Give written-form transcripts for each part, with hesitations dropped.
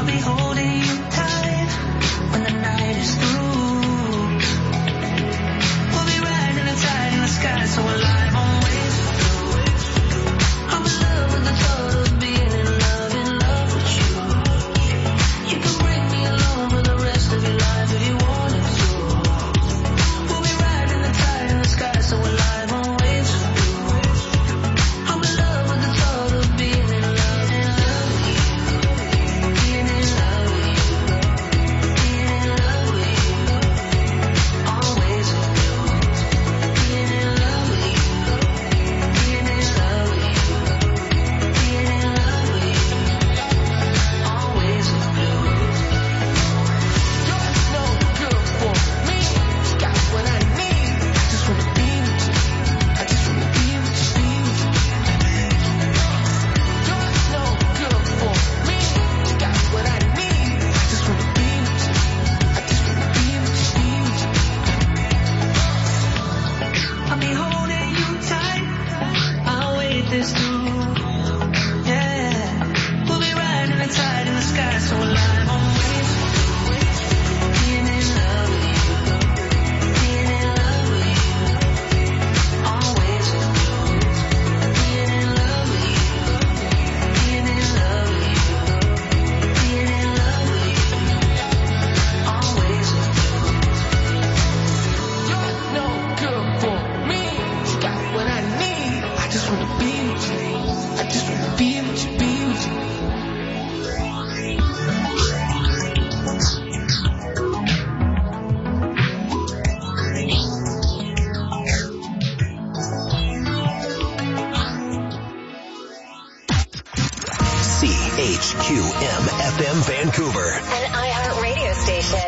CHQM-FM Vancouver. An iHeart radio station.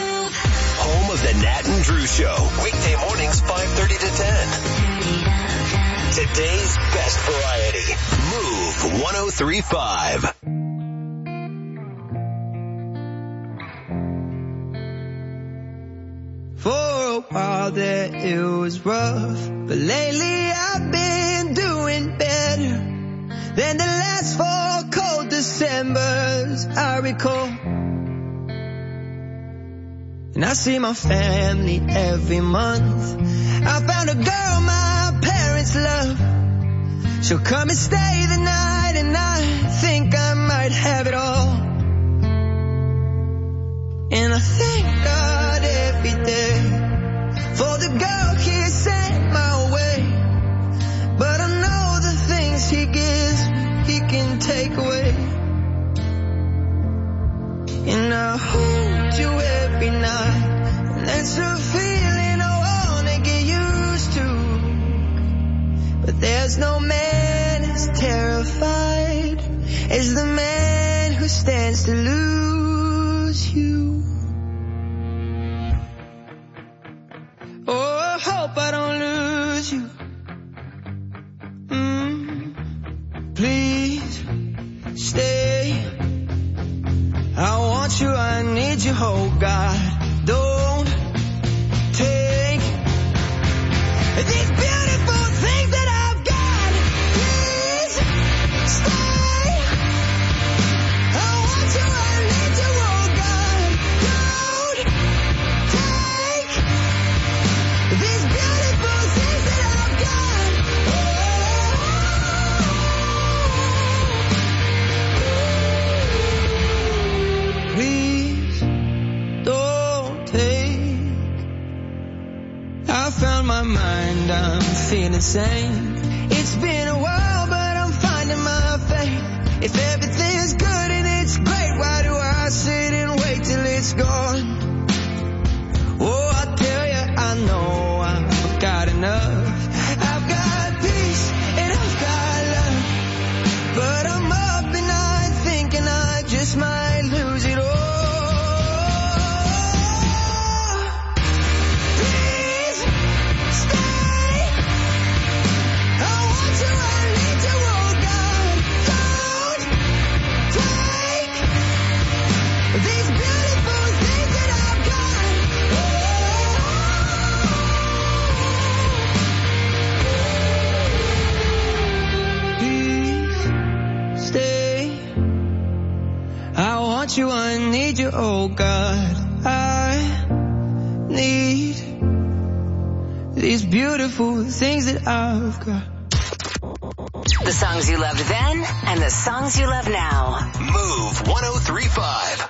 Home of the Nat and Drew Show. Weekday mornings 5:30 to 10. Today's best variety. Move 103.5. For a while there it was rough, but lately I've been doing better than the last 4 cold Decembers I recall. And I see my family every month. I found a girl my parents love. She'll come and stay the night, and I think I might have it all. And I thank God every day for the girl he sent my way. But I know the things he gives he can take away. And I hold you every night, and that's a feeling I wanna get used to. But there's no man as terrified as the man who stands to lose you. Oh, I hope I don't lose you. Please stay. I want you, I need you, oh God. Don't take these beautiful things that I've got. Please stay. I want you, I need you, oh God. Don't take these beautiful things that I've got. Please don't take. I found my mind, I'm feeling sane. It's been a while, but I'm finding my faith. If everything's good and it's great, why do I sit and wait till it's gone? Oh, I tell you, I know I've got enough. I've got peace and I've got love. But I'm up at night thinking I just might lose it all. Please stay. I want you, I need you, oh God. Don't take these beautiful things that I've got. Please stay. I want you, I need you, oh God. I need these beautiful things that I've got. The songs you loved then and the songs you love now. Move 103.5.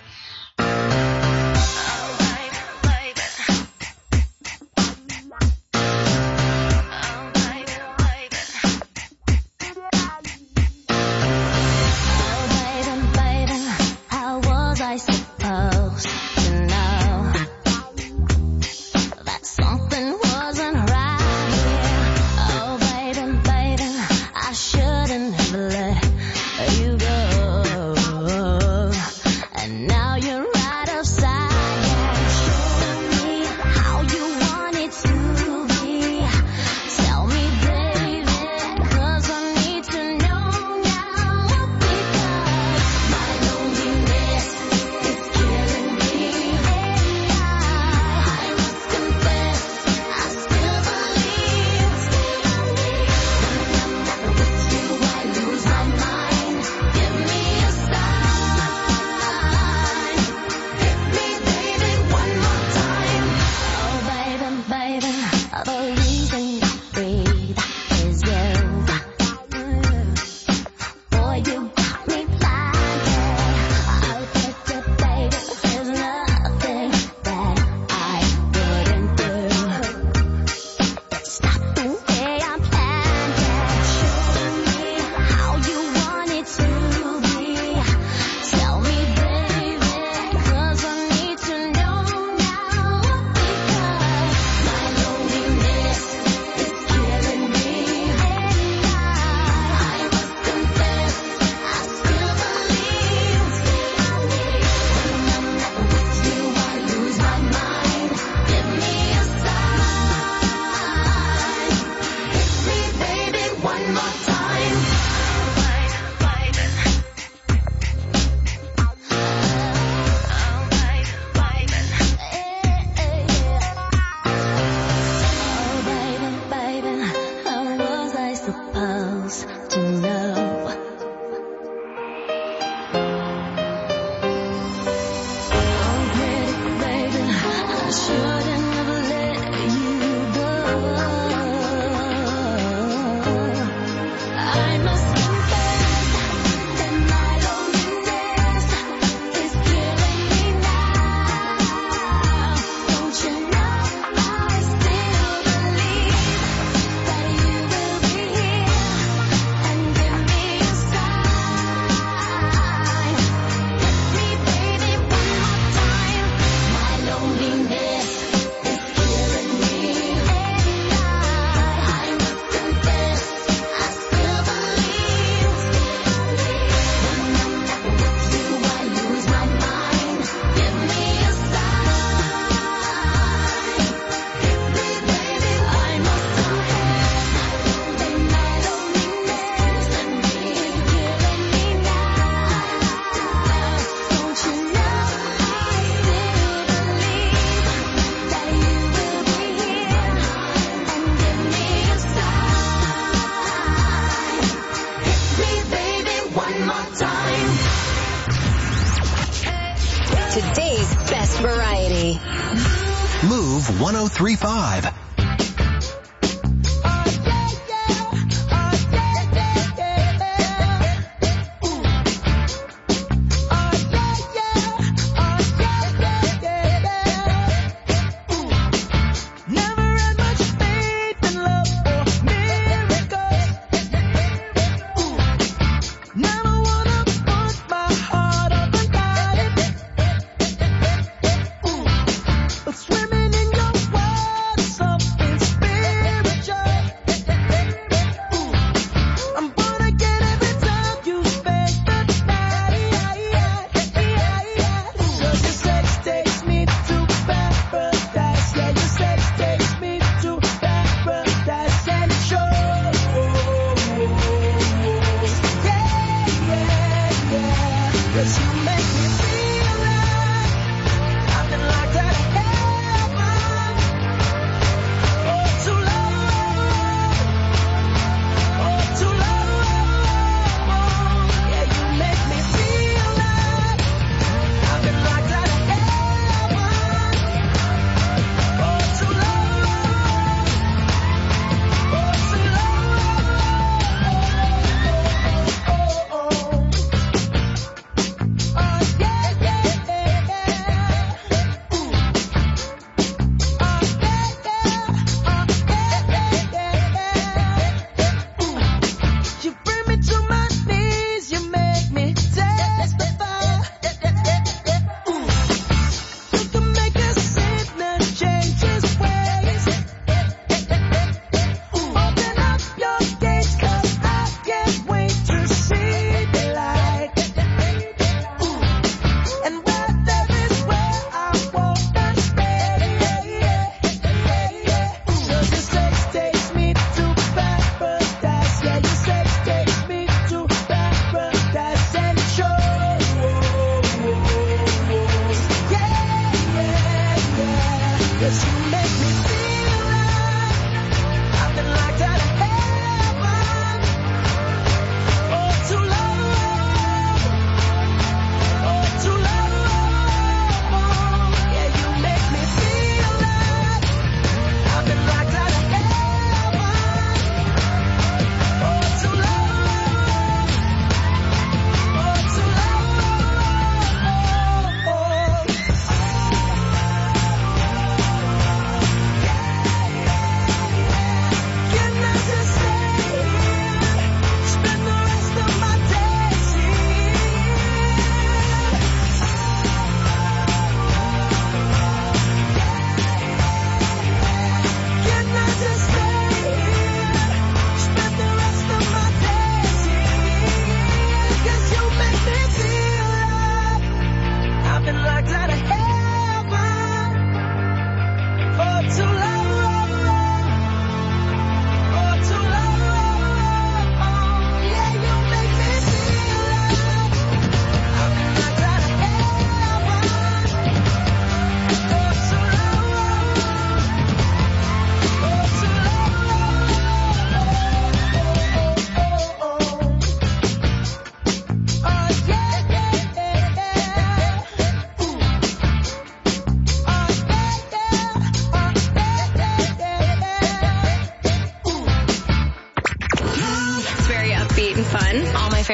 Today's best variety. Move 103.5.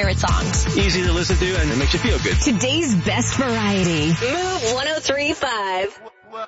favorite songs. Easy to listen to and it makes you feel good. Today's best variety. Move 103.5.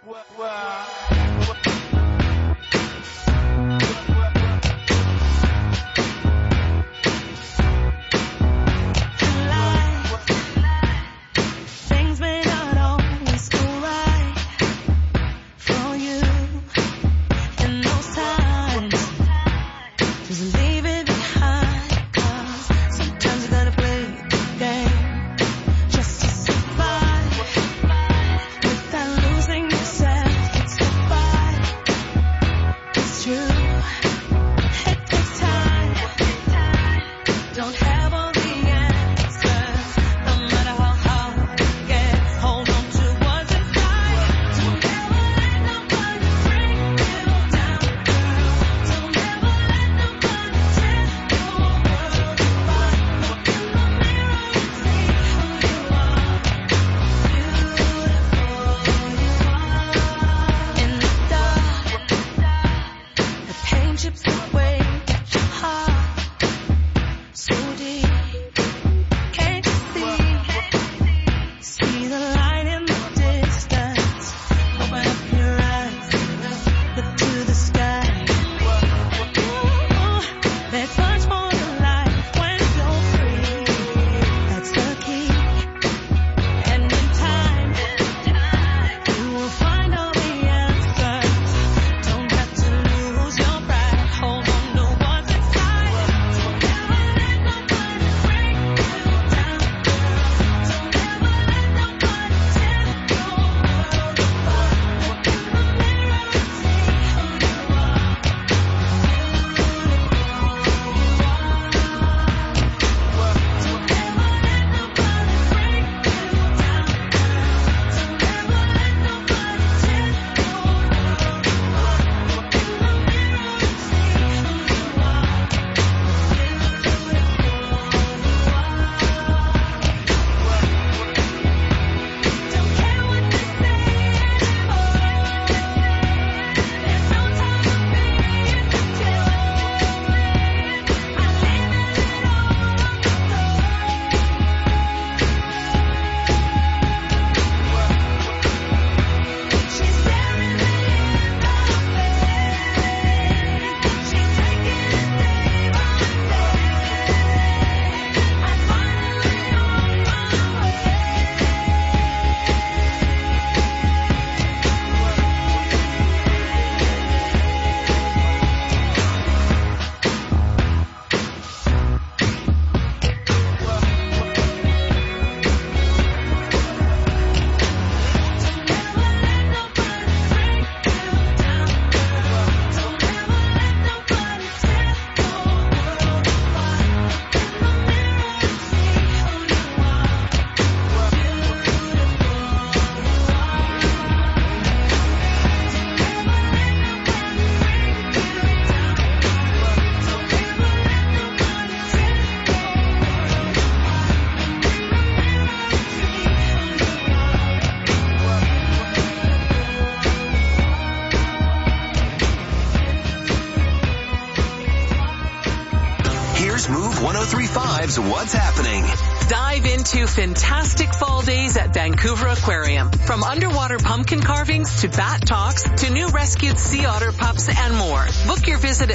Move 103.5's What's Happening. Dive into fantastic fall days at Vancouver Aquarium. From underwater pumpkin carvings to bat talks to new rescued sea otter pups and more. Book your visit at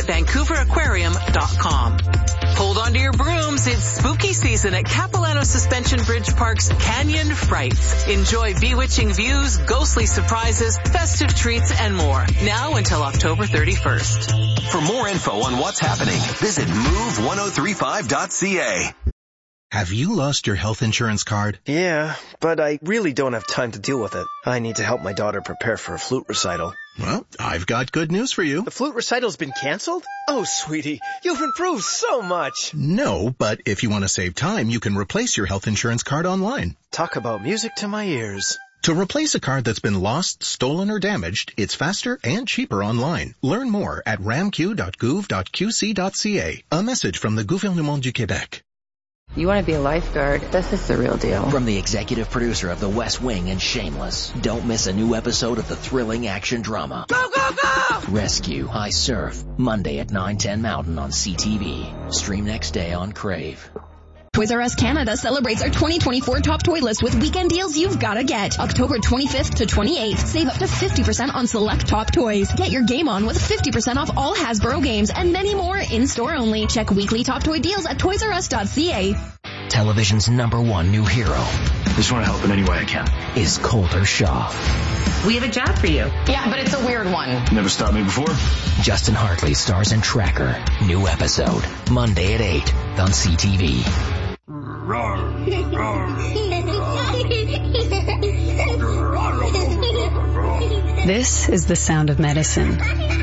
VancouverAquarium.com. Hold on to your brooms. It's spooky season at Capilano Suspension Bridge Park's Canyon Frights. Enjoy bewitching views, ghostly surprises, festive treats, and more. Now until October 31st. For more info on what's happening, visit move1035.ca. Have you lost your health insurance card? Yeah, but I really don't have time to deal with it. I need to help my daughter prepare for a flute recital. Well, I've got good news for you. The flute recital's been canceled? Oh, sweetie, you've improved so much. No, but if you want to save time, you can replace your health insurance card online. Talk about music to my ears. To replace a card that's been lost, stolen, or damaged, it's faster and cheaper online. Learn more at ramq.gouv.qc.ca. A message from the Gouvernement du Québec. You want to be a lifeguard? This is the real deal. From the executive producer of The West Wing and Shameless, don't miss a new episode of the thrilling action drama. Go, go, go! Rescue, I Surf, Monday at 9:10 Mountain on CTV. Stream next day on Crave. Toys R Us Canada celebrates our 2024 top toy list with weekend deals you've gotta get. October 25th to 28th, save up to 50% on select top toys. Get your game on with 50% off all Hasbro games and many more in-store only. Check weekly top toy deals at toysrus.ca. Television's #1 new hero. Just want to help in any way I can. Is Colter Shaw. We have a job for you. Yeah, but it's a weird one. Never stopped me before. Justin Hartley stars in Tracker. New episode. Monday at 8 on CTV. This is the sound of medicine.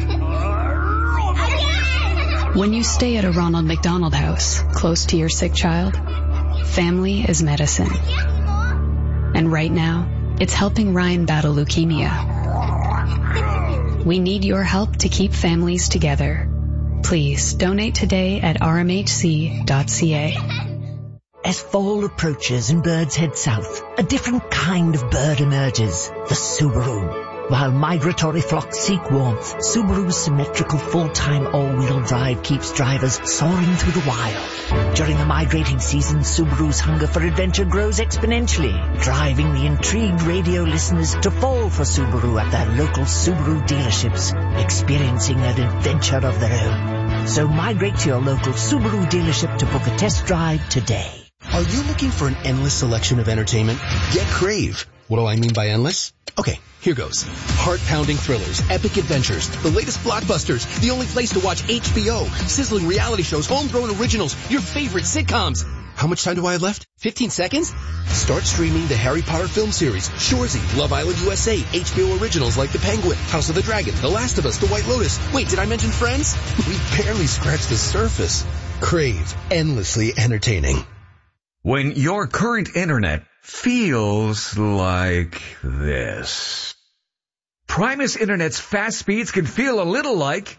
When you stay at a Ronald McDonald House, close to your sick child, family is medicine. And right now, it's helping Ryan battle leukemia. We need your help to keep families together. Please donate today at rmhc.ca. As fall approaches and birds head south, a different kind of bird emerges, the Subaru. While migratory flocks seek warmth, Subaru's symmetrical full-time all-wheel drive keeps drivers soaring through the wild. During the migrating season, Subaru's hunger for adventure grows exponentially, driving the intrigued radio listeners to fall for Subaru at their local Subaru dealerships, experiencing an adventure of their own. So migrate to your local Subaru dealership to book a test drive today. Are you looking for an endless selection of entertainment? Get Crave. What do I mean by endless? Okay, here goes. Heart-pounding thrillers, epic adventures, the latest blockbusters, the only place to watch HBO, sizzling reality shows, homegrown originals, your favorite sitcoms. How much time do I have left? 15 seconds? Start streaming the Harry Potter film series, Shoresy, Love Island USA, HBO originals like The Penguin, House of the Dragon, The Last of Us, The White Lotus. Wait, did I mention Friends? We barely scratched the surface. Crave. Endlessly entertaining. When your current internet feels like this. Primus Internet's fast speeds can feel a little like...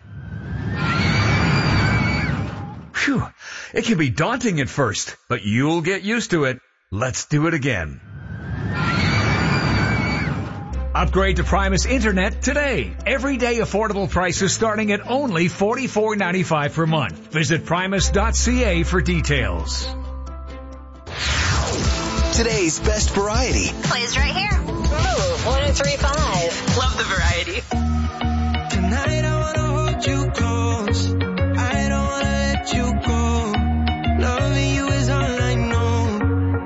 Phew, it can be daunting at first, but you'll get used to it. Let's do it again. Upgrade to Primus Internet today. Everyday affordable prices starting at only $44.95 per month. Visit primus.ca for details. Today's best variety. Plays right here. Move 103.5. Love the variety. Tonight I wanna hold you close. I don't wanna let you go. Loving you is all I know.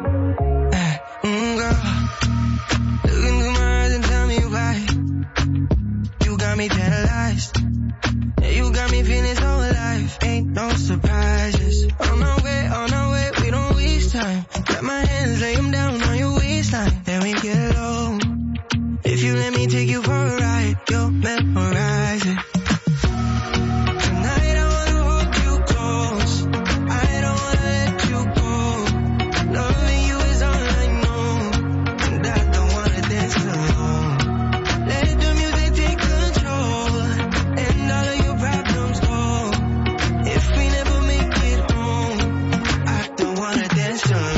Girl, look into my eyes and tell me why. You got me paralyzed. You got me feeling so alive. Ain't no surprises. On our way, we don't waste time. Got my hands, lay them down on your waistline. Then we get low. If you let me take you for a ride, you'll memorize it. Tonight I wanna hold you close. I don't wanna let you go. Loving you is all I know. And I don't wanna dance alone. Let the music take control. And all of your problems go. If we never make it home, I don't wanna dance alone.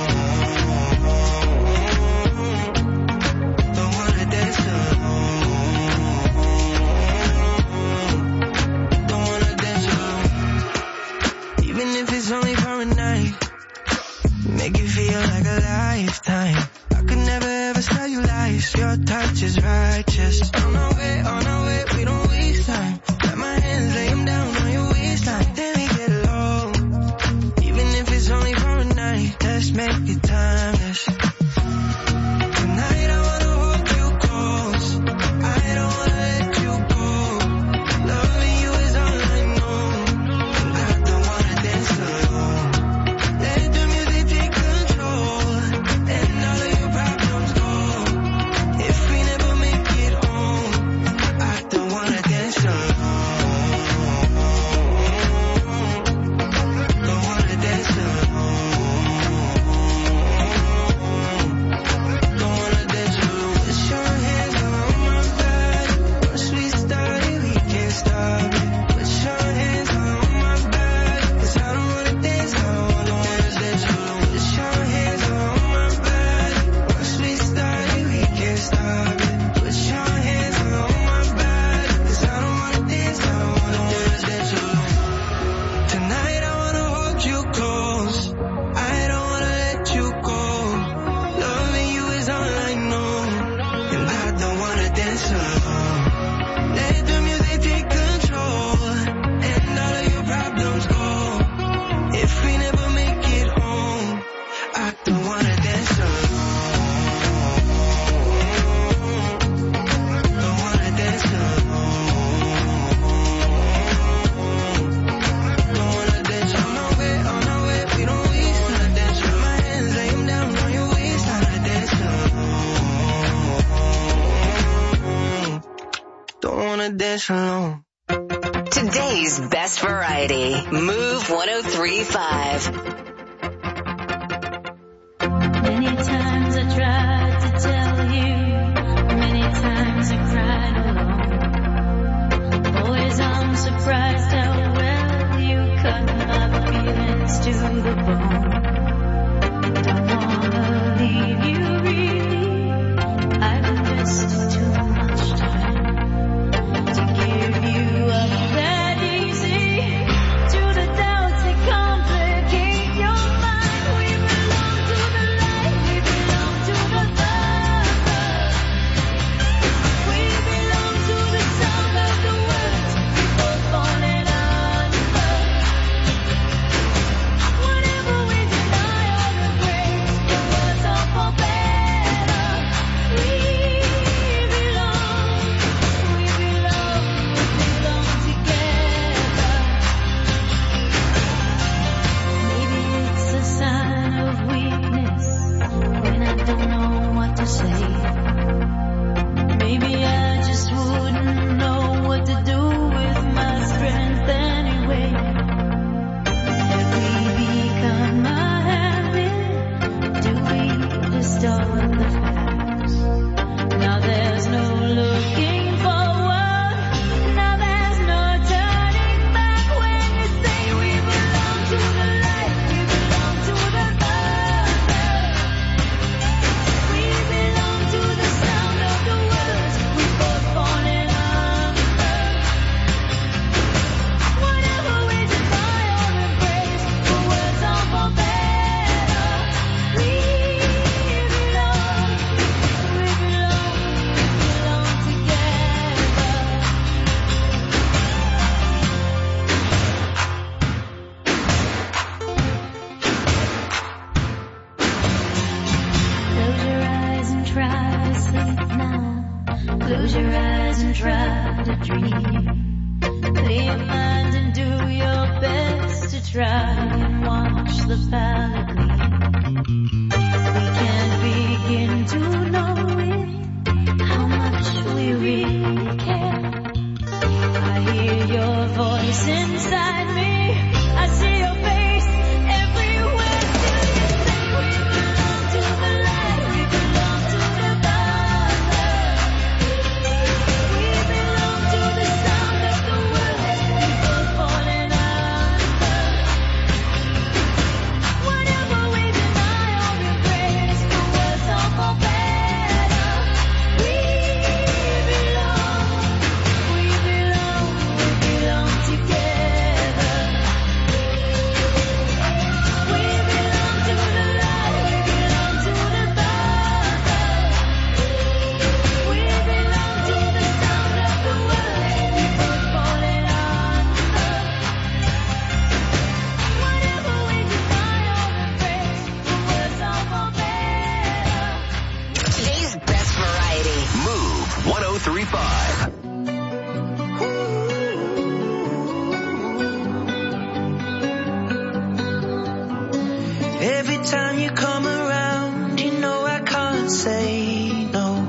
Only for a night, make it feel like a lifetime. I could never ever tell you lies. Your touch is righteous. On our way, we don't waste time. Got my hands, lay them down on your waistline. Then we get low. Even if it's only for a night, let's make it timeless. Tonight I wanna hold you close. I don't wanna let you go. Loving you is all I know. And I don't wanna dance alone. is all I know, and I don't wanna dance alone. Let the music take control, and all of your problems go. If we never make it home, I don't wanna dance alone. Don't wanna dance alone. Don't wanna dance on our way, we don't waste time dance. With my hands, lay 'em down on your waist, on a dance alone. Don't wanna dance alone. Today's best variety. Move 103.5. Many times I tried to tell you, many times I cried alone. Always I'm surprised how well you cut my feelings to the bone. Don't wanna leave you really, I've invested too much time to give you up that easy. To the doubts that complicate your mind, we belong to the light, we belong to the thunder. We belong to the sound of the words we both falling under. Whatever we deny or embrace, the words are for better. We belong together. Maybe it's a sign of weakness when I don't know what to say. Maybe I just wouldn't know what to do with my strength anyway. Have we become a habit? Do we distort the facts? Now there's no looking forward. Now there's no turning back. When you say we belong to the light, we belong to the thunder. We belong to the sound of the words we both falling under. Whatever we deny or embrace, the words are for better. We belong Close your eyes and try to dream. Clear your mind and do your best to try and watch the palette bleed. We can't begin to know it, how much we really care. I hear your voice inside me. I see your face everywhere. Till you say we belong to the light, we belong to the thunder. We belong to the sound of the words we both falling under. Whatever we deny or embrace, the words are for better. We belong together. We belong to the light, we belong to the thunder. We belong to the sound of the words we both falling under. Whatever we deny or embrace, the words are for better. Today's best variety. Move 103.5. Every time you come around, you know I can't say no.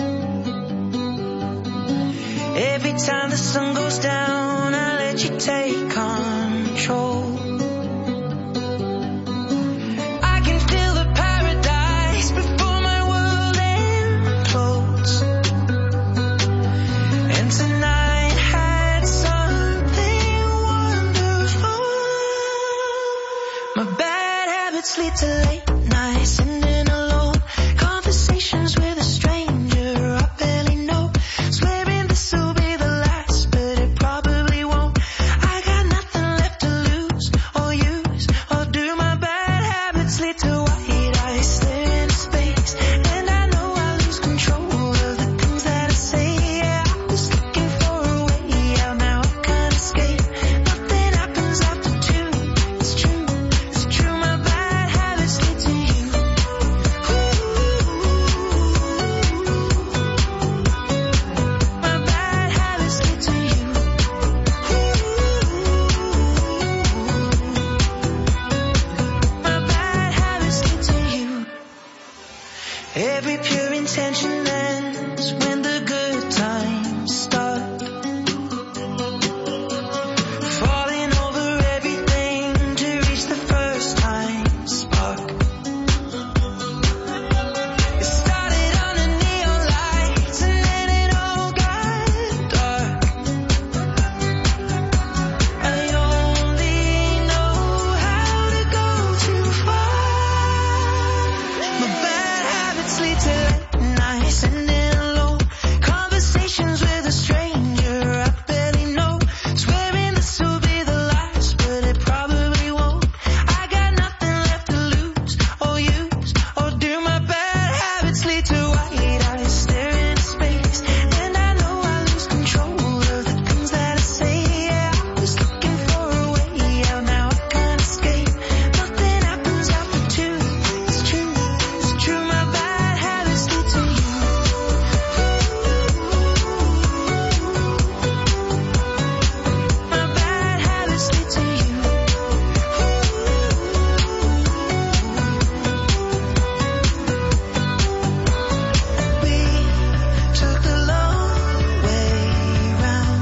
Every time the sun goes down, I let you take control. I can feel the paradise before my world implodes. And tonight had something wonderful. My bad habits lead to late nights, sitting alone. Conversations with a stranger I barely know. Swearing this will be the last, but it probably won't. I got Every pure intention ends when the good times start. Falling over everything to reach the first time spark. It started under neon lights and then it all got dark. I only know how to go too far. My bad habits lead to late nights and then low conversations with a stranger I barely know. Swearing this will be the last, but it probably won't. I got nothing left to lose or use or do. My bad habits lead to white eyes staring into space, and I know I lose control of the things that I say. Yeah, I was looking for a way out, now I can't escape. Nothing happens after two. It's true, it's true. My bad habits lead to you. My bad habits lead to you. We took the long way round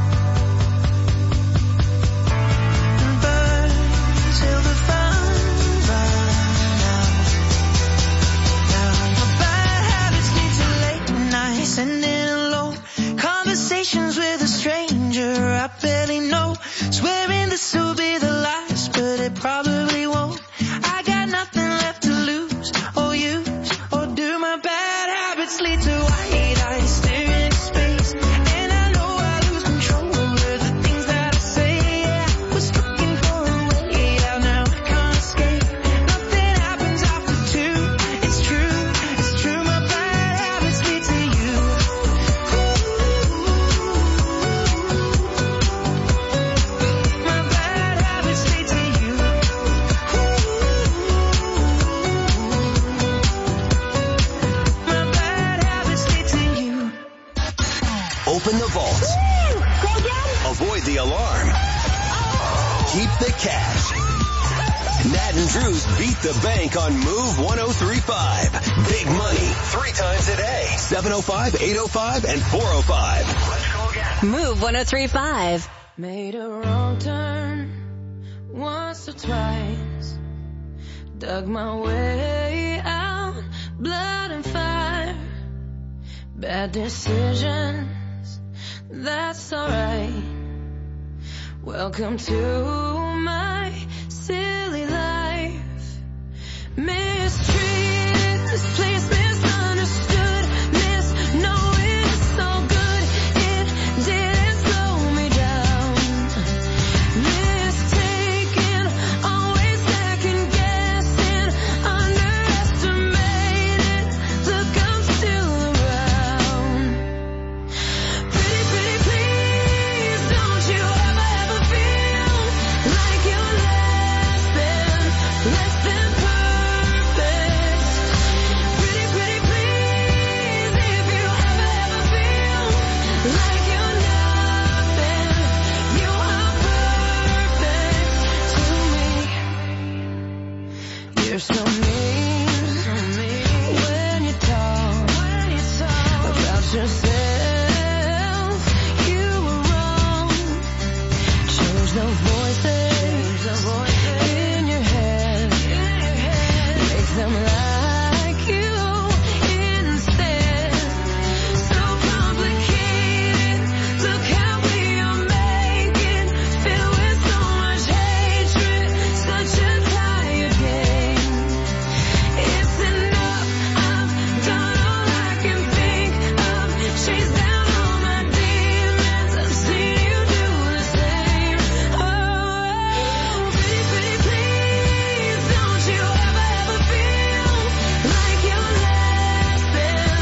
and burned till the fun ran out. Now my bad habits lead to late nights and in alone conversations with a stranger I barely know. Swearing this will be the last, but it probably won't. I got nothing left to lose or use or do. My bad habits lead to white eyes staring into space, and I know I lose control of the things that I say. Yeah, I was looking for a way out, now I can't escape. Nothing happens after two. It's true, it's true. My bad habits lead to you. My bad habits lead to you. My bad habits lead to you. Open the vault. Avoid the alarm. Keep the cash. Nat and Drew's Beat the Bank on Move 103.5. Big money 3 times a day. 705, 805, and 405. Move 103.5. Made a wrong turn once or twice. Dug my way out, blood and fire. Bad decisions, that's alright. Welcome to my silly life. Mistreated, misplaced, misunderstood, knowing it's so good it didn't slow me down. Mistaken, always second guessing, underestimated. Look, I'm still around. Pretty, pretty, please, don't you ever feel like you're less than perfect. Pretty, pretty, please, if you ever feel like you're nothing, you are perfect to me. You're so mean when you talk about yourself. You were wrong. Change the voices in your head. Make them like you instead. So complicated. Look how we are making. Filled with so much hatred. Such a tired game. It's enough. I've done all I can think of. Chased down all my demons. I've seen you do the same. Oh, pretty, pretty, please, don't you ever feel like you're less than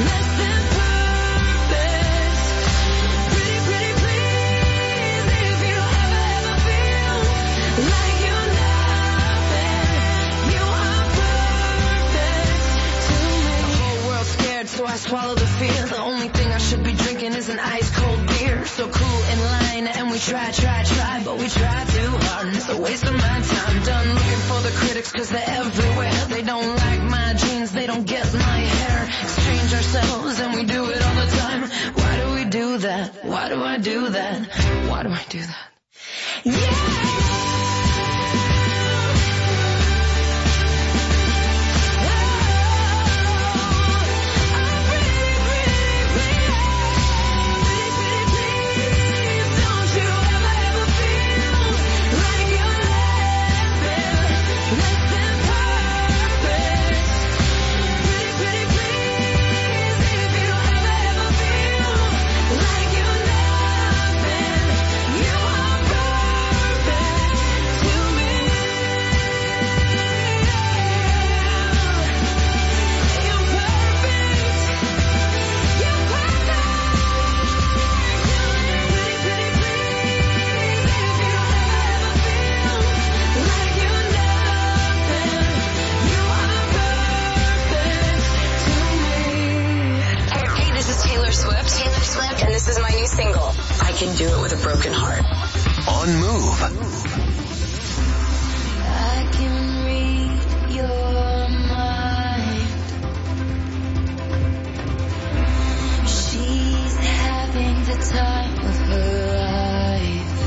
perfect. Pretty, pretty, please, if you ever feel like you're nothing, you are perfect to me. The whole world's scared, so I swallow the fear. The only thing I should be drinking is an ice cold beer. So cool in line, and we try, but we try too hard, and it's a waste of my time. Done looking for the critics, cause they're everywhere. They don't like my jeans, they don't get my exchange ourselves, and we do it all the time. Why do we do that? Why do I do that? Why do I do that? Yeah! And this is my new single, I Can Do It With a Broken Heart. On Move. I can read your mind. She's having the time of her life.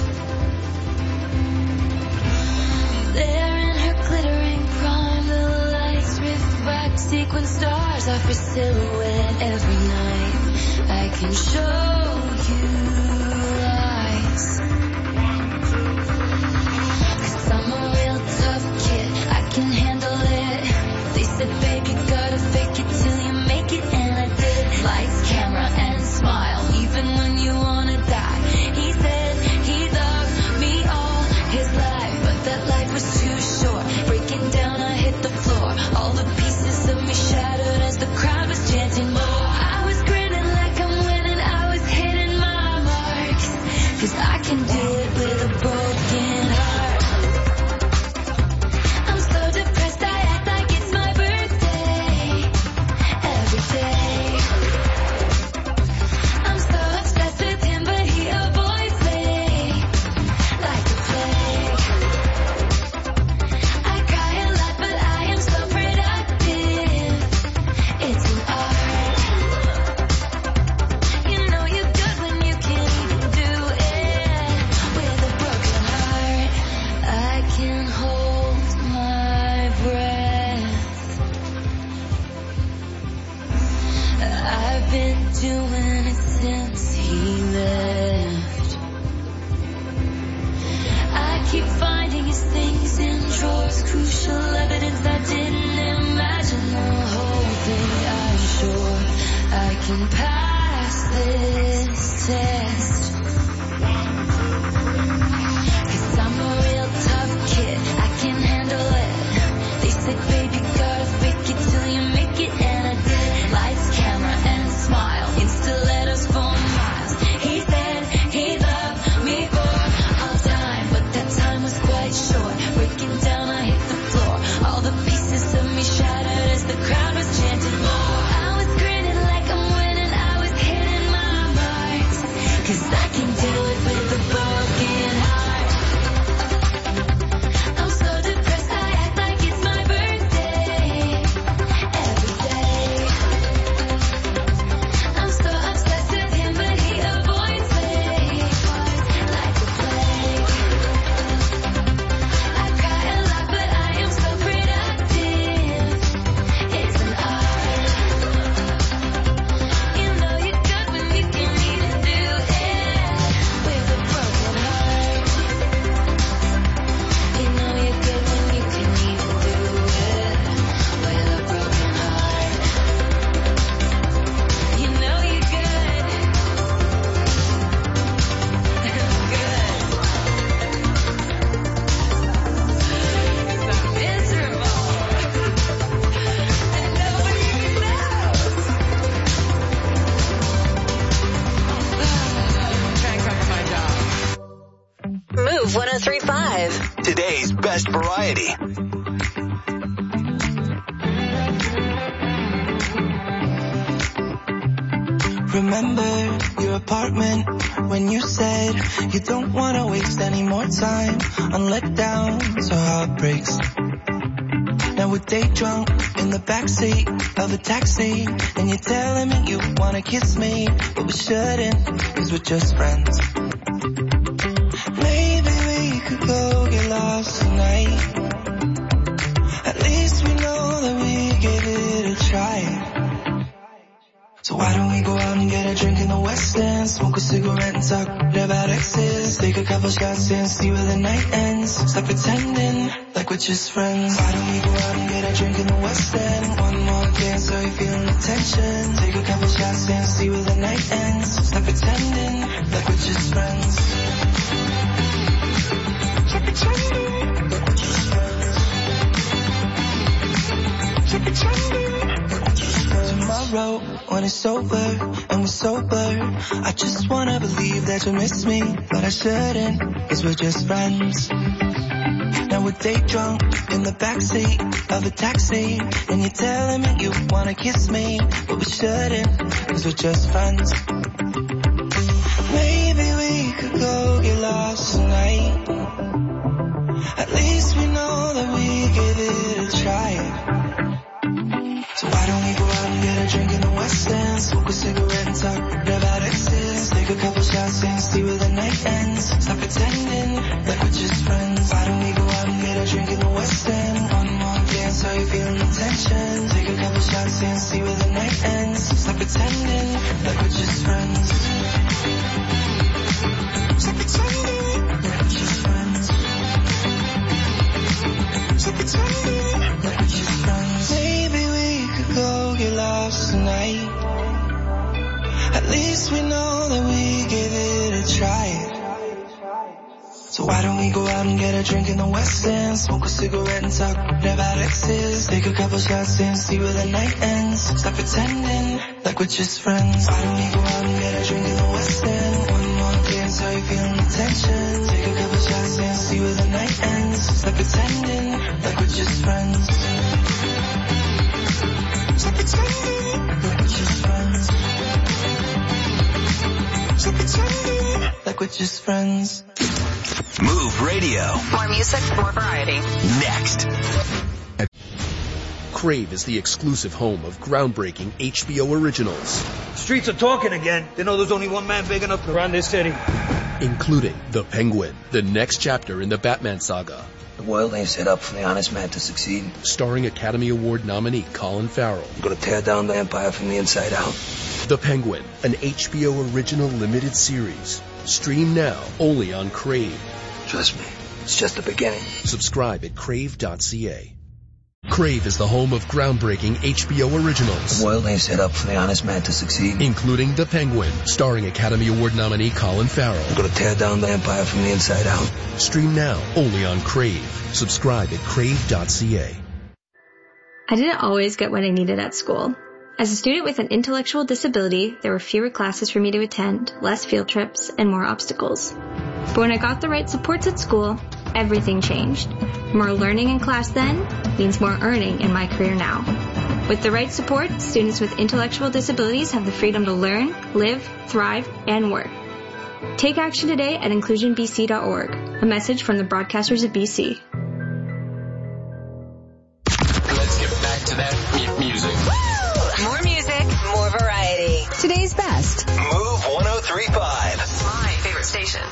There in her glittering prime, the lights reflect sequin stars off her silhouette every night. I can show you lights, 'cause I'm a real tough kid, I can handle it. They said, babe, you gotta fake it till you make it, and I did. Lights, camera, and smile, even when you wanna die. He said he loved me all his life, but that life was too short. Breaking down, I hit the floor. All the pieces of me shattered as the crowd was chanting more. I was grinning like I'm winning, I was hitting my marks, 'cause I can do it with a broken heart. I'm so depressed, I act like it's my birthday every day. I'm so obsessed with him, but he avoids me like a plague. I cry a lot, but I am so productive. It's an art. You know you're good when you can't even do it with a broken heart. I can hold my breath. I've been doing it since he left. I keep finding his things in drawers, crucial evidence I didn't imagine. The whole thing, I'm sure I can pass this test. 'Cause I'm a real tough kid, I can handle it. They said, baby, gotta fake it till you make it, and I did. Lights, camera, and smile, Insta letters for miles. He said he loved me for all time, but that time was quite short. Breaking down, I hit the floor. All the pieces of me shattered as the crowd was chanting more. I was grinning like I'm winning, I was hitting my marks, 'cause I can do it with a broken heart. I'm so depressed, I act like it's my birthday every day. I'm so obsessed with him, but he avoids me like a plague. I cry a lot, but I am so productive. It's an art. You know you're good when you can even do it with a broken heart. You know you're good when you can even do it with a broken heart. You know you're good. So miserable. And nobody even knows. Trying to cover my job. Move 103.5. Today's best variety. Remember your apartment when you said you don't want to waste any more time on letdowns or heartbreaks. Now we're day drunk in the backseat of a taxi, and you're telling me you wanna kiss me, but we shouldn't, cause we're just friends. Maybe we could go get lost tonight. At least we know that we gave it a try. So why don't we go out and get a drink in the West End, smoke a cigarette and talk about exes, take a couple shots and see where the night ends. Stop pretending like we're just friends. Why don't we go out and get a drink in the West End, one more dance so you're feeling the tension, take a couple shots and see where the night ends. Stop pretending like we're just friends. Stop pretending like we're just friends. Stop pretending like we're just friends. Tomorrow when it's over and we're sober, I just wanna believe that you miss me, but I shouldn't, cause we're just friends. Now we're day drunk in the backseat of a taxi, and you're telling me you wanna kiss me, but we shouldn't, cause we're just friends. Maybe we could go get lost tonight. At least we know that we gave it a try. So why don't we go out and get a drink in the West End, smoke a cigarette and talk about exes, take a couple shots and see where the night ends. Stop pretending like we're just friends. Why don't we go out and get a drink in the West End, one more dance so you're feeling the tension, take a couple shots and see where the night ends. Stop pretending like we're just friends. Stop pretending like we're just friends. Stop pretending like we're just friends. Maybe we could go get lost tonight. At least we know that we gave it a try. So why don't we go out and get a drink in the West End, smoke a cigarette and talk about exes, take a couple shots and see where the night ends. Stop pretending like we're just friends. Why don't we go out and get a drink in the West End, one more dance so you're feeling the tension, take a couple shots and see where the night ends. Stop pretending like we're just friends. Stop pretending like we're just friends. Stop pretending like we're just friends. Move Radio. More music, more variety. Next. Crave is the exclusive home of groundbreaking HBO originals. Streets are talking again. They know there's only one man big enough to run this city. Including The Penguin, the next chapter in the Batman saga. The world ain't set up for the honest man to succeed. Starring Academy Award nominee Colin Farrell. I'm gonna tear down the empire from the inside out. The Penguin, an HBO original limited series. Stream now, only on Crave. Trust me, it's just the beginning. Subscribe at crave.ca. Crave is the home of groundbreaking HBO originals. The world ain't set up for the honest man to succeed. Including The Penguin, starring Academy Award nominee Colin Farrell. I'm gonna tear down the empire from the inside out. Stream now, only on Crave. Subscribe at crave.ca. I didn't always get what I needed at school. As a student with an intellectual disability, there were fewer classes for me to attend, less field trips, and more obstacles. But when I got the right supports at school, everything changed. More learning in class then means more earning in my career now. With the right support, students with intellectual disabilities have the freedom to learn, live, thrive, and work. Take action today at inclusionbc.org. A message from the broadcasters of BC. Let's get back to that music. More music, more variety. Today's best. Move 103.5. My favorite station.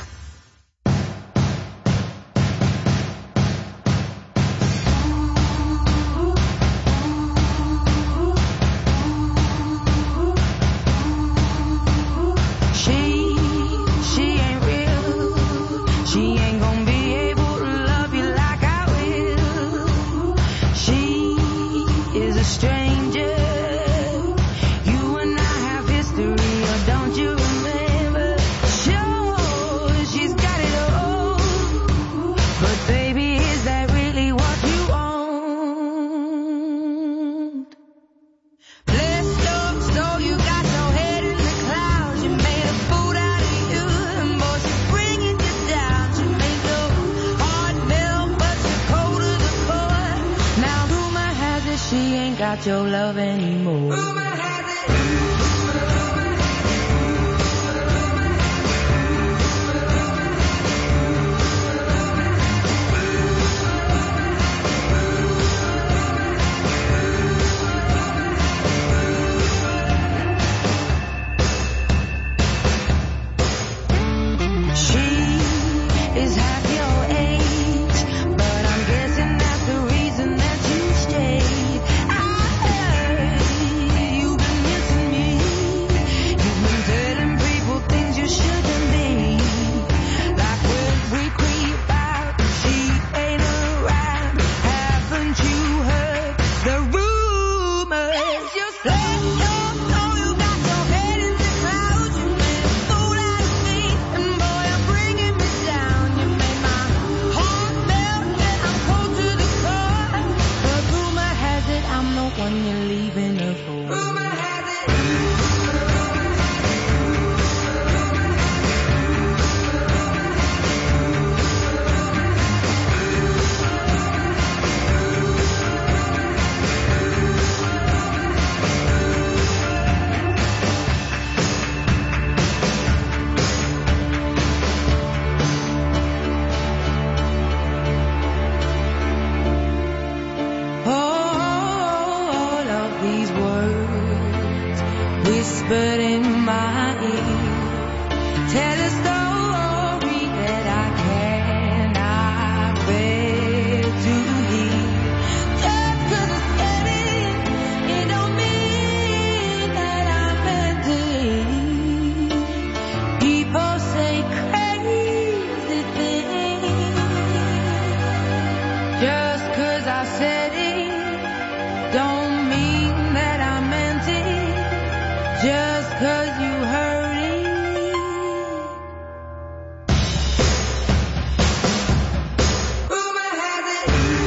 She ain't real. She ain't gonna be able to love you like I will. She is a stranger. You and I have history, or don't you remember? Sure, she's got it all. But baby, is that really what you want? Blessed up, so you got your head in the clouds. You made a fool out of you, and boy, she's bringing you down. She made your heart melt, but you're cold to the core. Now rumor has it she ain't got your love anymore. Rumor has it. whispered in my ear, tell a story that I cannot bear to hear. Just 'cause I said it don't mean that I meant it. People say crazy things. Just 'cause I said it don't mean that I meant it. Just 'cause you heard it. Rumor has it.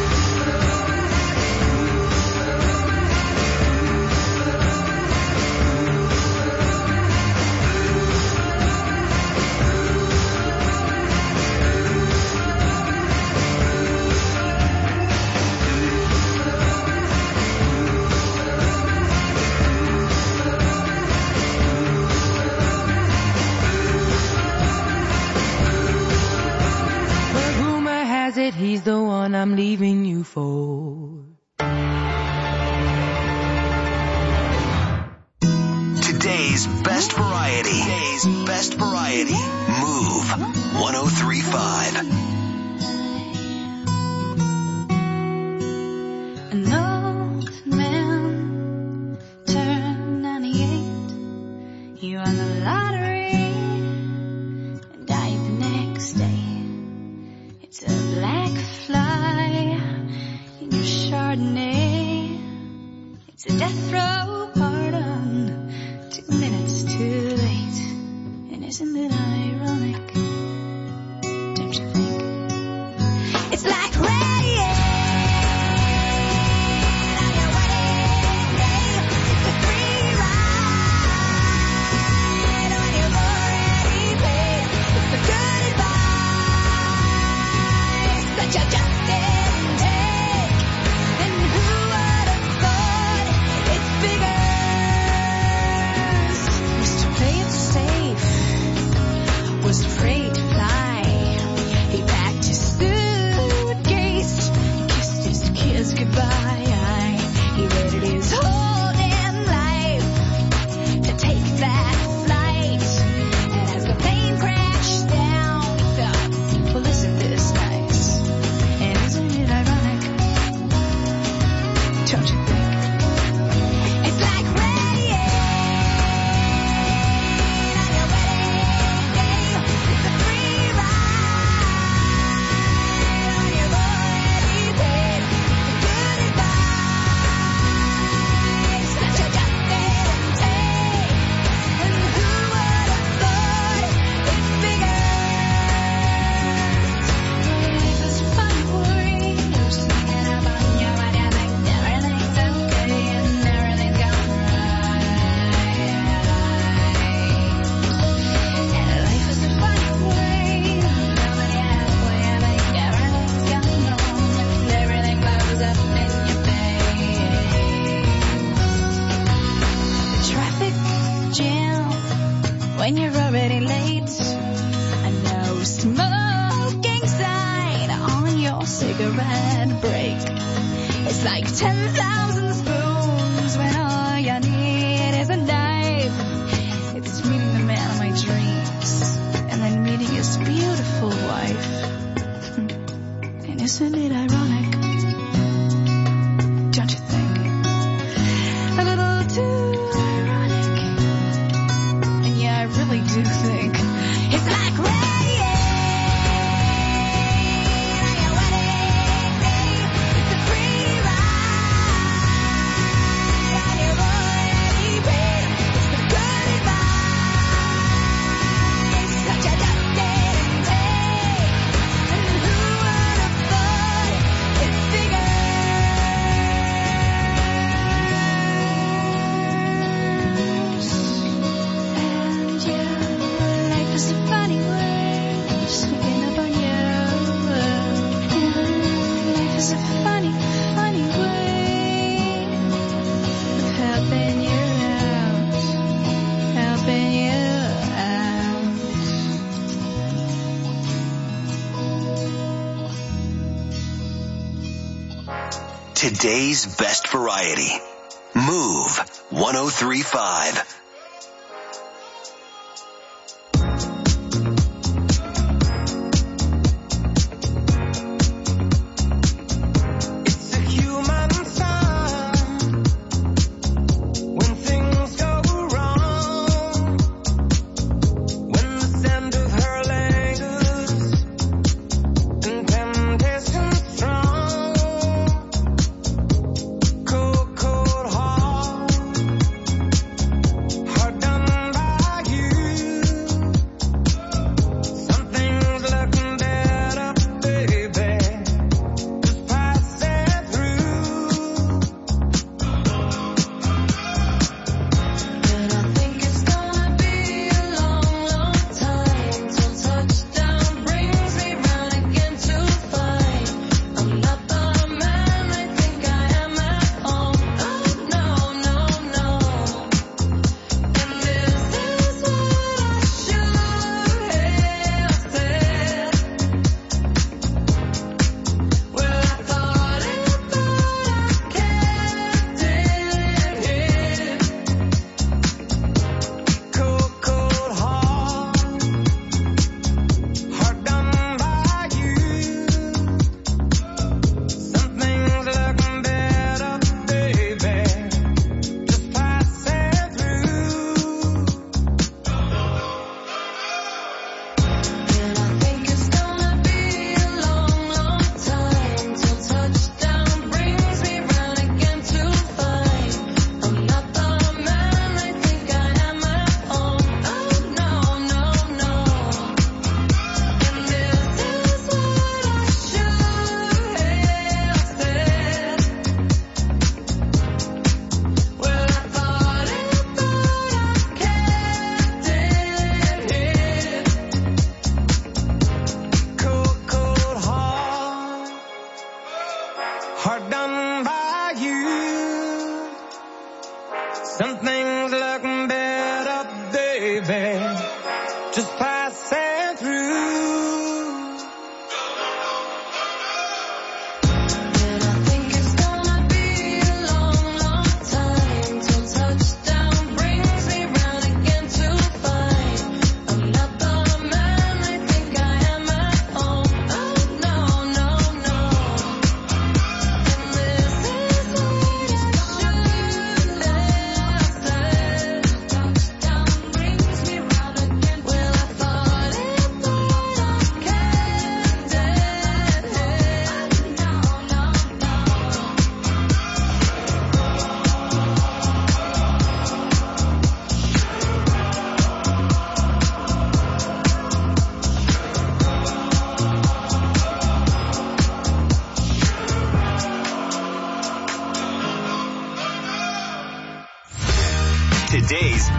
But rumor has it he's the one I'm leaving you for. Today's best variety. Today's best variety. Move 103.5. An old man turned 98. He won the lottery and died the next day. It's a black fly in your Chardonnay. It's a death row pardon, 2 minutes too late. And isn't it ironic? Don't you think? It's like rain. You just didn't take, and who would have thought it's bigger? Used to play it safe, was afraid to fly. He packed his suitcase, kissed his kids goodbye. He waited his whole damn life to take that flight, and as the plane crashed down, he thought, well, isn't this nice? And isn't it ironic? Don't you think? It's like rain on your wedding day. It's a free ride on your already paid. It's a good advice that you just didn't take. And who would have thought it's bigger? Life is fun for you, singing about you, but you think everything's okay and everything's gone right. And life is fun for you, nobody halfway, I think everything's gone wrong and everything blows up in your face. The traffic jam when you're already late. A no smoking sign on your cigarette break. It's like 10,000 spoons when all you need is a knife. It's meeting the man of my dreams and then meeting his beautiful wife. And isn't it ironic? Don't you think? A little too ironic. And yeah, I really do think it's like rain on your wedding day. It's a free ride on your already paid. It's the good advice that you just didn't take. And who would have thought it's bigger? And yeah, life is a funny way, sneaking up on you. Life is a funny, funny way of helping you out, helping you out. Today's best variety. Move 103.5.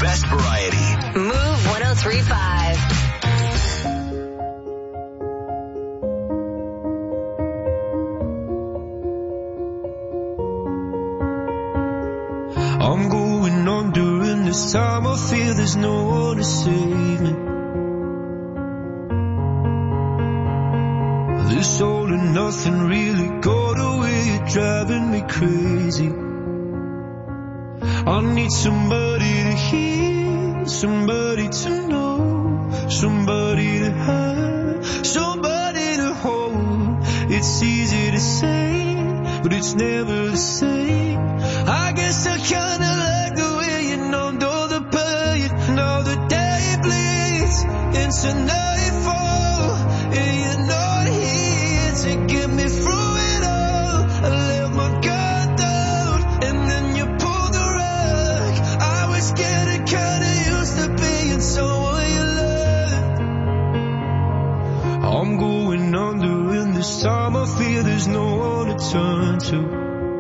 best variety. Move 1035. I'm going on during this time. I feel there's no one to save me. This all and nothing really got away, driving me crazy. I need somebody to hear, somebody to know, somebody to have, somebody to hold. It's easy to say, but it's never the same. I guess I kinda like the way you numbed all the pain. Now the day bleeds into nightfall, and you're not here to get me through it all. I let my guard down, and then you pulled the rug. I was getting kinda used to being someone you loved. I'm going under, and this time I feel there's no one to turn to.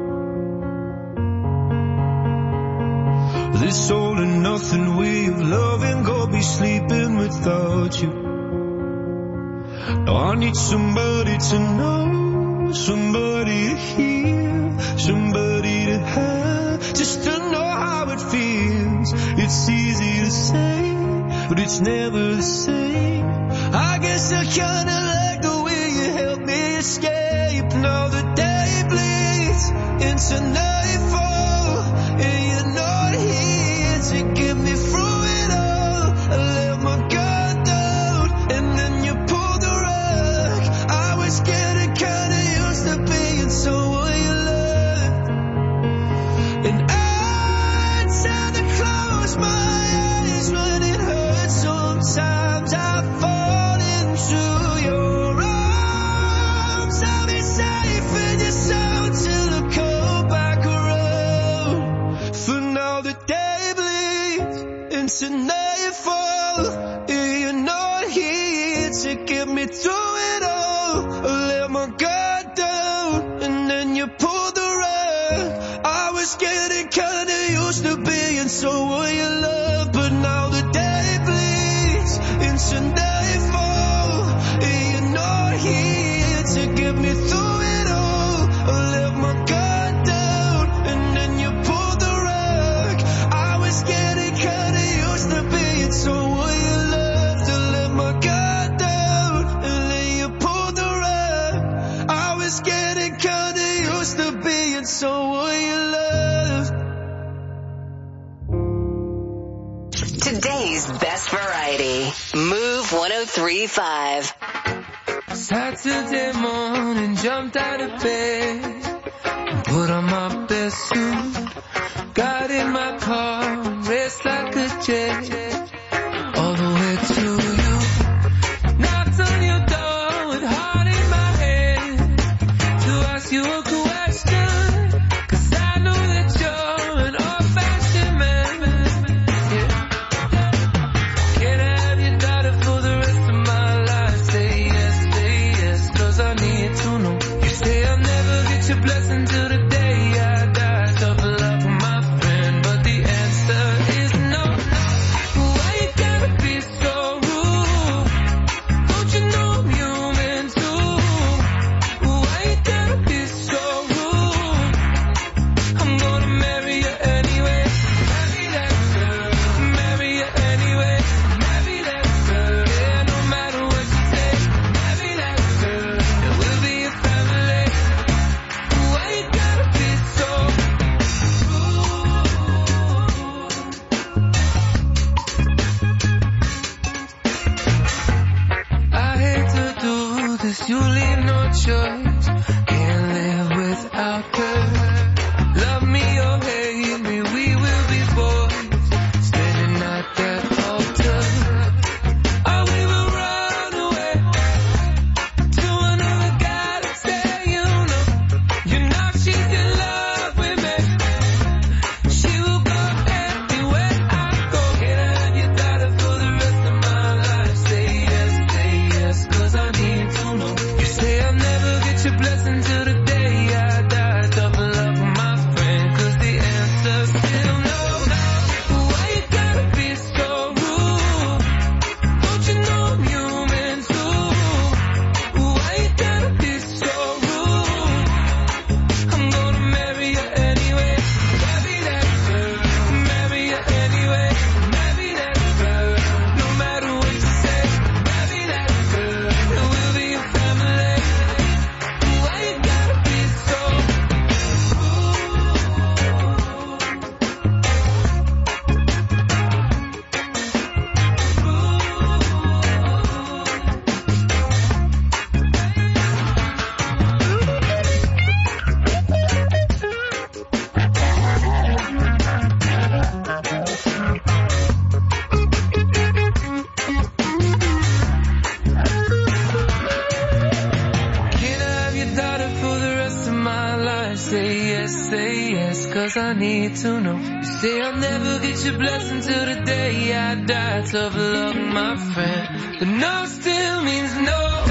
This all and nothing way of loving, go be sleeping without you. Now I need somebody to know, somebody to hear, somebody to have, just to know how it feels. It's easy to say, but it's never the same. I guess I kinda like the way you help me escape. Now the day bleeds into nightfall, and you're not here to get me through it all. I let my guard down, and then you pulled the rug. I was getting kinda used to being someone you loved. And I try to close my eyes when it hurts. Sometimes I fall into your arms. I'll be safe in your soul till I come back around. For now the day bleeds into nightfall, and you're not here to get me through it all. I let my guard down, and then you pulled the rug. I was getting kinda used to being someone you love, but now the day bleeds into nightfall, and you're not here to get me through it all. I let my guard down, and then you pulled the rug. I was getting kinda used to being someone you loved. I let my guard down, and then you pulled the rug. I was getting kinda used to being someone you loved. Today's best variety. Move 1035. Saturday morning, jumped out of bed, put on my best suit, got in my car, raced like a jet, all the way to you. Knocked on your door with heart in my head, to ask you a question, 'cause I know that you're an old-fashioned man. Yeah. Can I have your daughter for the rest of my life? Say yes, 'cause I need to know. You say I'll never get your blessing till the day I die. Tough love for my friend, but the answer is no. Why you gotta be so rude? Don't you know I'm human too? Why you gotta be so rude? I'm gonna marry you anyway. Marry that girl. Marry you anyway. Marry that girl. Yeah, no matter what you say. Marry that girl. And we'll be a family. Why you gotta be so rude? I hate to do this, you leave no choice. Can't live without her. Love me or hate me, we will be boys, standing at that altar. Or we will run away to another guy to say, you know she's in love with me. She will go everywhere I go. Can I have your daughter for the rest of my life? Say yes, 'cause I need to know. You say I'll never get your I need to know. You say I'll never get your blessing till the day I die. Tough luck, my friend, but no still means no.